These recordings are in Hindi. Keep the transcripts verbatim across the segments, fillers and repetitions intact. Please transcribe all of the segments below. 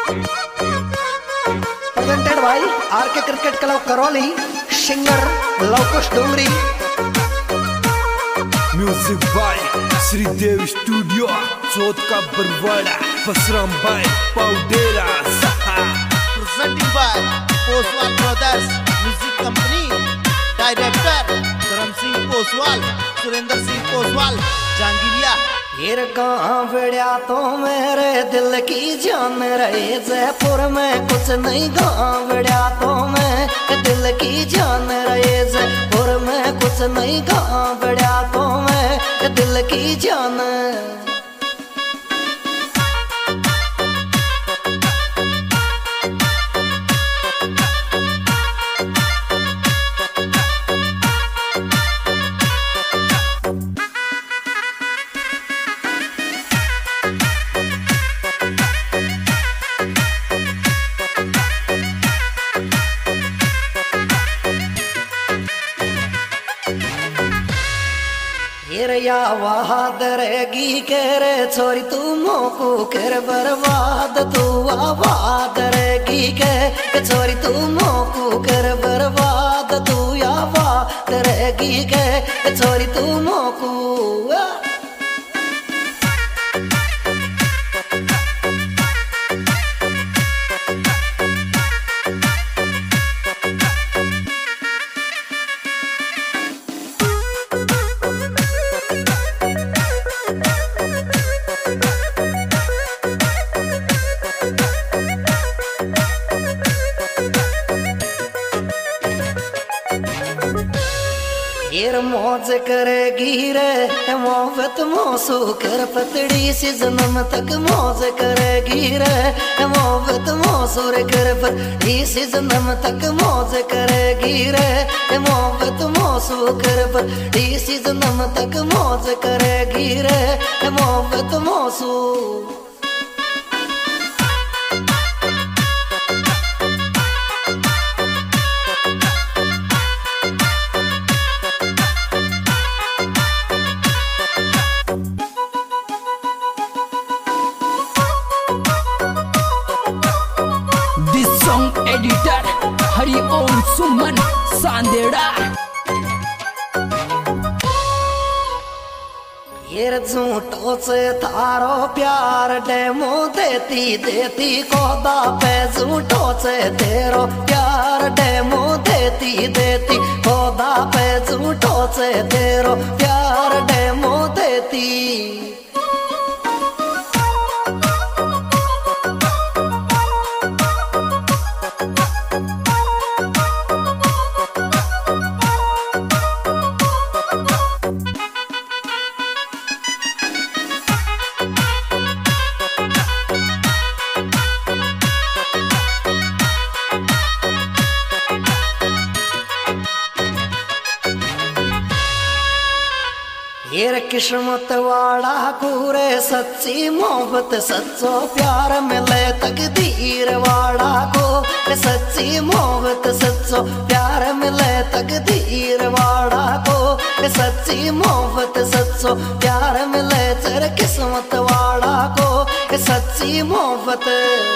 प्रेजेंटेड भाई R K cricket club Karauli, singer Lavkush Dongri. Music by Shridev studio, Chauth का बरवाड़ा, पसराम बाय पाउडेरा सहा। Presenting by Poswal brothers music company, director Dharm Singh Poswal, Surendra Singh Poswal, जहांगीरिया। फिर कहाँ बढ़िया तो मेरे दिल की जान रहे, जयपुर में कुछ नहीं कहाँ बढ़िया तो मैं दिल की जान रहे, जयपुर में कुछ नहीं कहाँ बढ़िया तो मैं दिल की जान। या वाद रहेगी के रे छोरी तू मोकू कर बर्बाद, तू आबाद रहेगी के छोरी तू मोकू कर बर्बाद, तू या बात रहेगी के छोरी तू मोकू। मौज करेगी रे मोहब्बत मौसू कर पतड़ी सी जन्म तक मौज करेगी रे मोहब्बत मौसू रे कर पतड़ी सी जन्म तक मौज करेगी रे मोहब्बत मौसू कर पतड़ी सी जन्म तक मौज करेगी रे मोहब्बत मौसू। एडिटर हरिओम सुमन सांदेड़ा। ये झूठों से थारो प्यार डेमो देती देती कोदा पे, झूठों से तेरो प्यार डेमो देती देती कोदा पे, झूठों से तेरो प्यार डेमो देती। ये किस्मत वाला कूरे सच्ची मोहब्बत सच्चो प्यार मिले, तकदीर वाला को सच्ची मोहब्बत सच्चो प्यार मिले, तकदीर वाला को सच्ची मोहब्बत सच्चो प्यार मिले, तेरे किस्मत वाला को सच्ची मोहब्बत।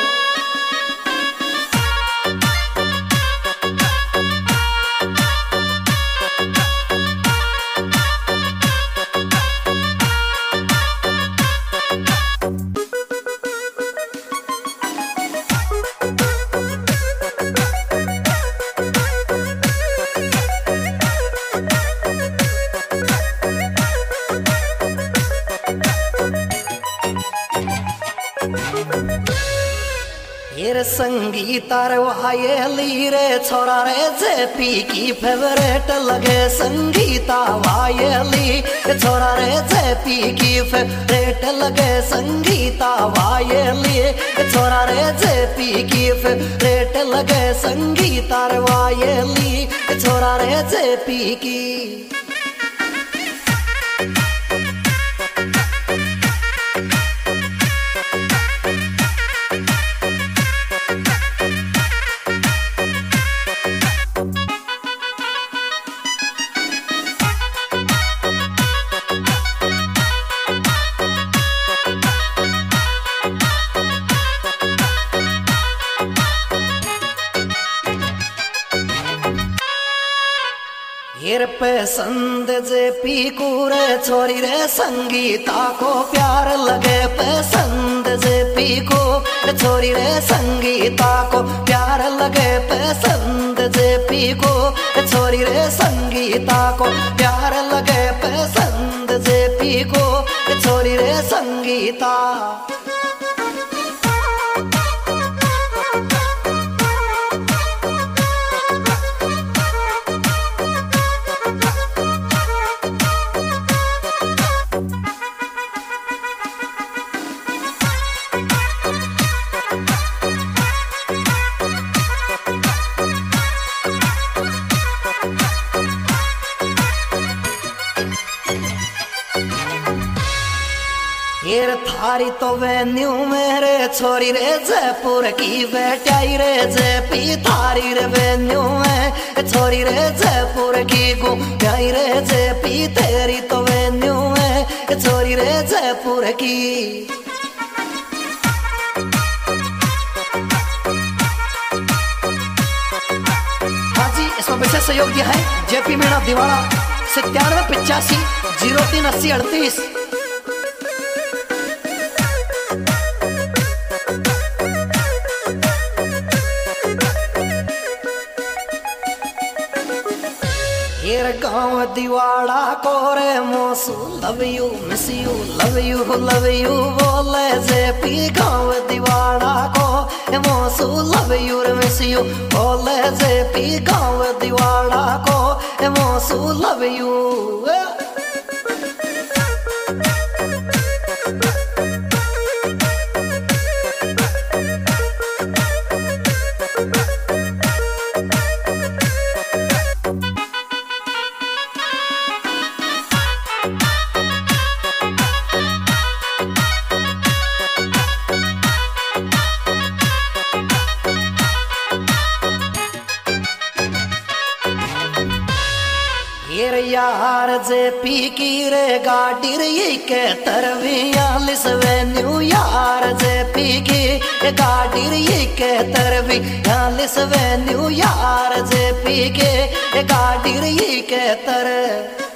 संगीता रे वायली रे छोरा रे जेपी की फेवरेट लगे, संगीता वायली छोरा रे जेपी की फेवरेट लगे, संगीता वायली छोरा रे जेपी की फेवरेट लगे, संगीता रे वायली छोरा रे जेपी की। हेर पसंद जे पी रे छोरी रे संगीता को प्यार लगे पसंद जे पी को छोरी रे संगीता को प्यार लगे पसंद जे पी को छोरी रे संगीता को प्यार लगे पसंद जे पी को छोरी रे संगीता। हेर थारी तो वेन्यू मेरे छोरी रे जयपुर की बेटाई रे जेपी थारी रे वेन्यू में छोरी रे जयपुर की गु प्याई रे जेपी तेरी तो वेन्यू में छोरी रे जयपुर की। हाँ जी, इसमें विशेष सहयोग दिया है जेपी मीणा दिवाड़ा सत्तानवे पिचासी जीरो तीन अस्सी अड़तीस। हेर गाँव दिवाड़ा को रे मोसू love you miss you love you love you बोले जेपी गाँव दिवाड़ा को मोसू लव यू मिस यू बोले जेपी गाँव दिवाड़ा को मोसू लव यू। हेर यार जे पी की रे गाड़ी रे के तरवियालिस वेन्यू यार जे पी की गाड़ी रे के तरवियालिस वेन्यू यार जे पी के गाड़ी रे के तर।